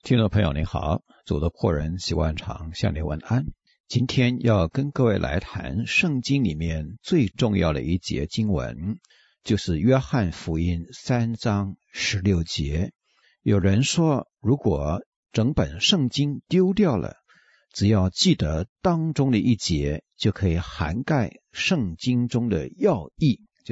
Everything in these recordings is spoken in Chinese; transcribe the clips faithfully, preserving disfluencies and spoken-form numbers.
听众朋友您好，主的仆人习惯常向你问安。今天要跟各位来谈圣经里面最重要的一节经文，就是约翰福音三章十六节。有人说，如果整本圣经丢掉了，只要记得当中的一节，就可以涵盖圣经中的要义，就是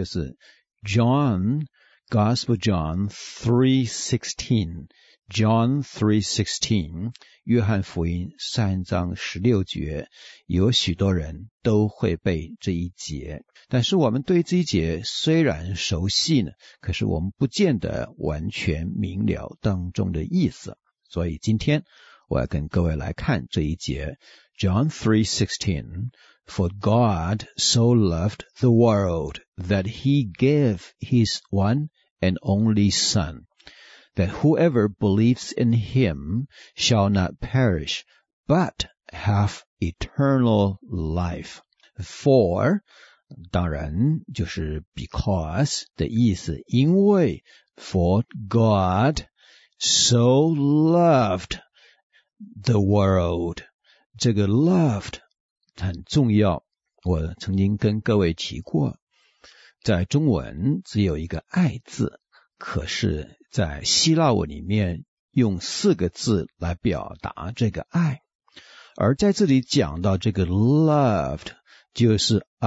John Gospel John three sixteen John three sixteen 约翰福音三章十六节，有许多人都会背这一节，但是我们对这一节虽然熟悉呢，可是我们不见得完全明了当中的意思。所以今天我要跟各位来看这一节 John three sixteen For God so loved the world that he gave his one and only Son, that whoever believes in him shall not perish, but have eternal life. For, 当然就是 because 的意思，因为 For God so loved the world. 这个 loved 很重要，我曾经跟各位提过，在中文只有一个爱字，可是在希腊文里面用四个字来表达这个爱，而在这里讲到这个 loved 就是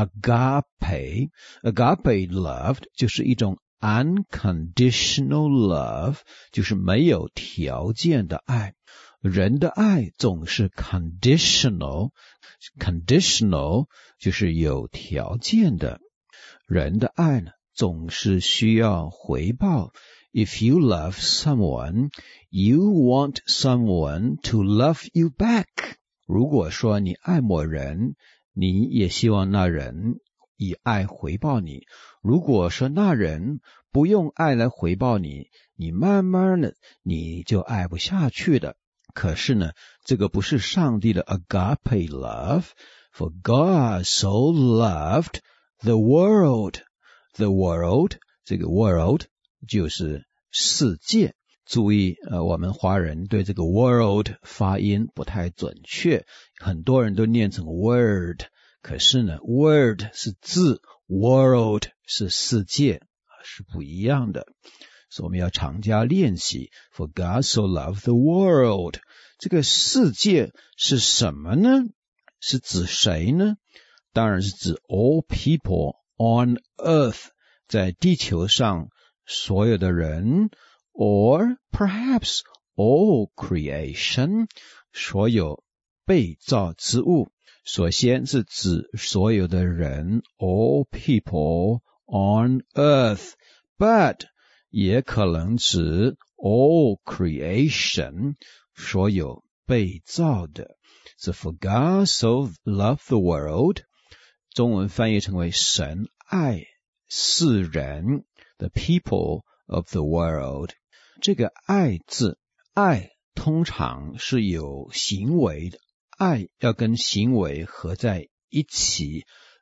agape agape loved 就是一种 unconditional love， 就是没有条件的爱。人的爱总是 conditional conditional 就是有条件的，人的爱呢总是需要回报。If you love someone, you want someone to love you back. 如果说你爱某人，你也希望那人以爱回报你。如果说那人不用爱来回报你，你慢慢的你就爱不下去的。可是呢，这个不是上帝的 agape love. For God so loved the world. The world, 这个 world 就是世界。注意呃，我们华人对这个 world 发音不太准确，很多人都念成 word， 可是呢 word 是字， world 是世界，是不一样的，所以我们要常加练习。 For God so loved the world. 这个世界是什么呢？是指谁呢？当然是指 all people on earth, 在地球上所有的人， or perhaps all creation, 所有被造之物。首先是指所有的人 all people on earth, but 也可能指 all creation, 所有被造的。So for God so loved the world, 中文翻译成为神爱世人 the people of the world. 这个爱字，爱通常是有行为的，爱要跟行为合在一起，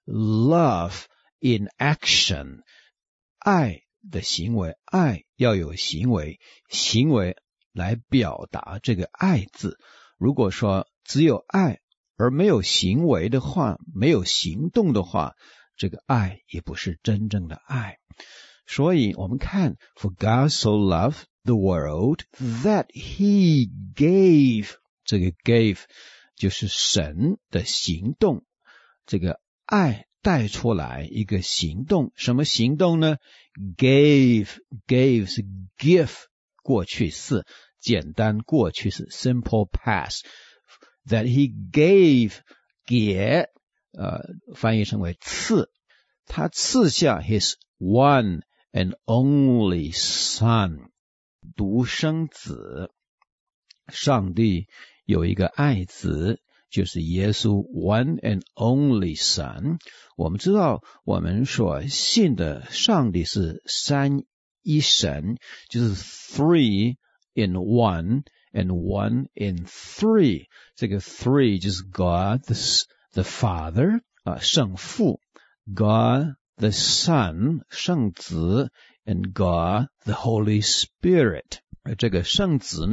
love in action, 爱的行为，爱要有行为，行为来表达这个爱字。如果说只有爱而没有行为的话，没有行动的话，这个爱也不是真正的爱。所以我们看 For God so loved the world that he gave, 这个 gave 就是神的行动，这个爱带出来一个行动，什么行动呢？ Gave, gave 是 give 过去式，简单过去式 simple past, that he gave 给呃翻译成为赐，他赐下 his one and only son, 独生子。上帝有一个爱子，就是耶稣 one and only son。 我们知道我们所信的上帝是三一神，就是 three in one and one in three。 这个 three 就是 God the, the Father, 啊，圣父， God the Son, 圣子， and God the Holy Spirit。 这个圣子呢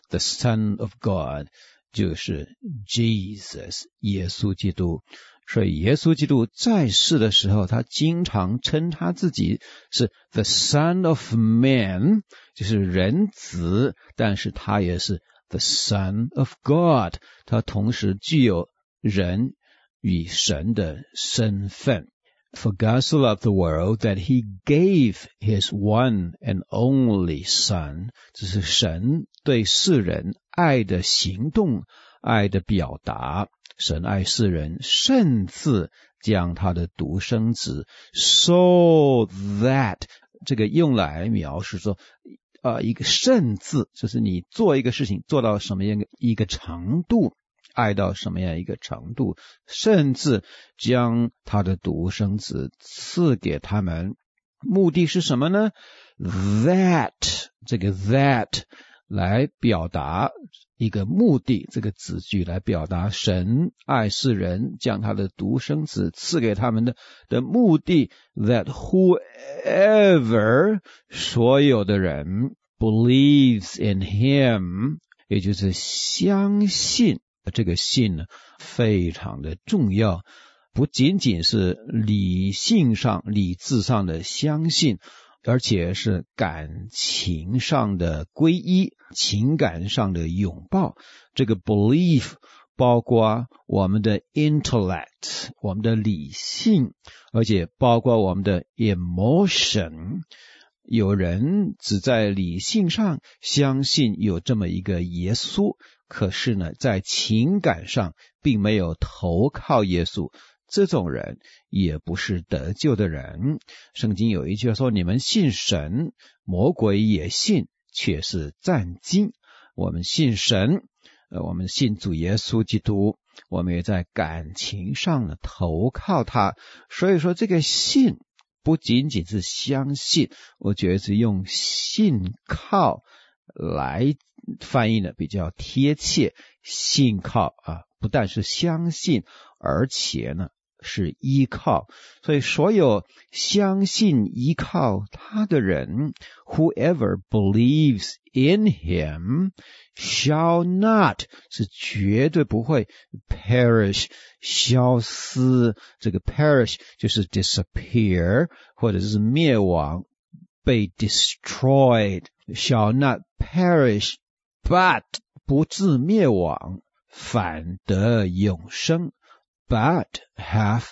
the Son of God， 就是 Jesus 耶稣基督。所以耶稣基督在世的时候，他经常称他自己是 the Son of Man， 就是人子，但是他也是 the Son of God， 他同时具有人与神的身份。For God so loved the world that he gave his one and only Son， 这是神对世人爱的行动，爱的表达。神爱世人，甚至将他的独生子 so that， 这个用来描述说呃，一个甚至就是你做一个事情做到什么样一个程度，爱到什么样一个程度，甚至将他的独生子赐给他们。目的是什么呢？ That， 这个 that 来表达一个目的，这个子句来表达神爱世人，将他的独生子赐给他们的的目的。That whoever， 所有的人 believes in him， 也就是相信。这个信呢非常的重要，不仅仅是理性上理智上的相信，而且是感情上的皈依，情感上的拥抱。这个 belief 包括我们的 intellect， 我们的理性，而且包括我们的 emotion。有人只在理性上相信有这么一个耶稣，可是呢在情感上并没有投靠耶稣，这种人也不是得救的人。圣经有一句话说，你们信神，魔鬼也信，却是战惊。我们信神，呃，我们信主耶稣基督，我们也在感情上呢投靠他。所以说这个信不仅仅是相信，我觉得是用信靠来翻译的比较贴切。信靠啊，不但是相信，而且呢是依靠。所以所有相信依靠他的人 whoever believes in him shall not 是绝对不会 perish 消失。这个 perish 就是 disappear 或者是灭亡，被 destroyed shall not perish but 不致灭亡，反得永生but have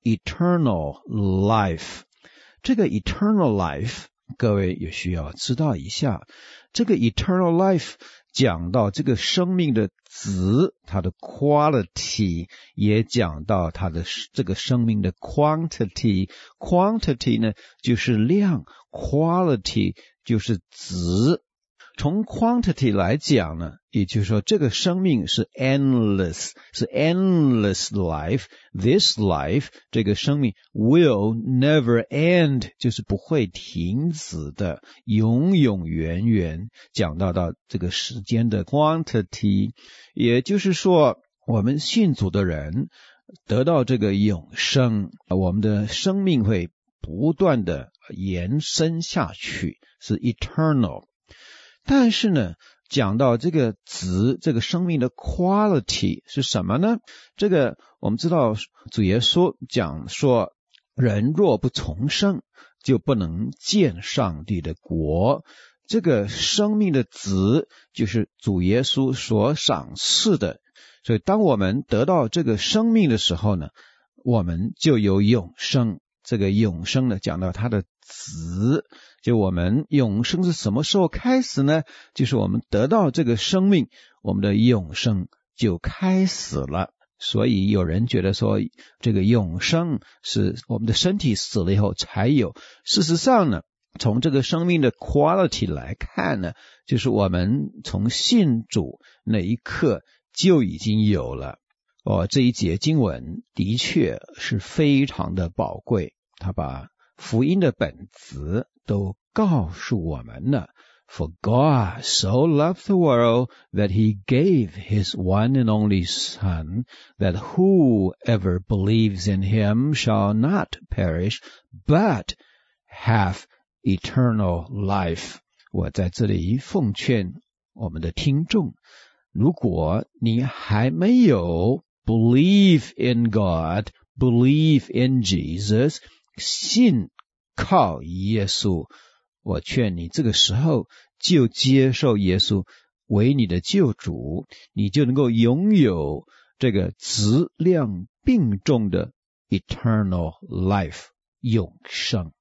eternal life。 这个 eternal life 各位也需要知道一下，这个 eternal life 讲到这个生命的质，它的 quality， 也讲到它的这个生命的 quantity。 quantity 呢就是量， quality 就是质。从 quantity 来讲呢，也就是说这个生命是 endless， 是 endless life。 This life 这个生命 will never end， 就是不会停止的，永永远远。讲到到这个时间的 quantity， 也就是说我们信主的人得到这个永生，我们的生命会不断的延伸下去，是 eternal。但是呢讲到这个值，这个生命的 quality 是什么呢？这个我们知道主耶稣讲说，人若不重生，就不能见上帝的国。这个生命的值就是主耶稣所赏赐的。所以当我们得到这个生命的时候呢，我们就有永生。这个永生呢讲到它的值，就我们永生是什么时候开始呢？就是我们得到这个生命，我们的永生就开始了。所以有人觉得说这个永生是我们的身体死了以后才有，事实上呢从这个生命的 quality 来看呢，就是我们从信主那一刻就已经有了。哦，这一节经文的确是非常的宝贵，他把福音的本质都告诉我们了。 For God so loved the world that he gave his one and only Son, that whoever believes in him shall not perish, but have eternal life. 我在这里奉劝我们的听众，如果你还没有 believe in God, believe in Jesus, 信靠耶稣，我劝你这个时候就接受耶稣为你的救主，你就能够拥有这个质量并重的 eternal life 永生。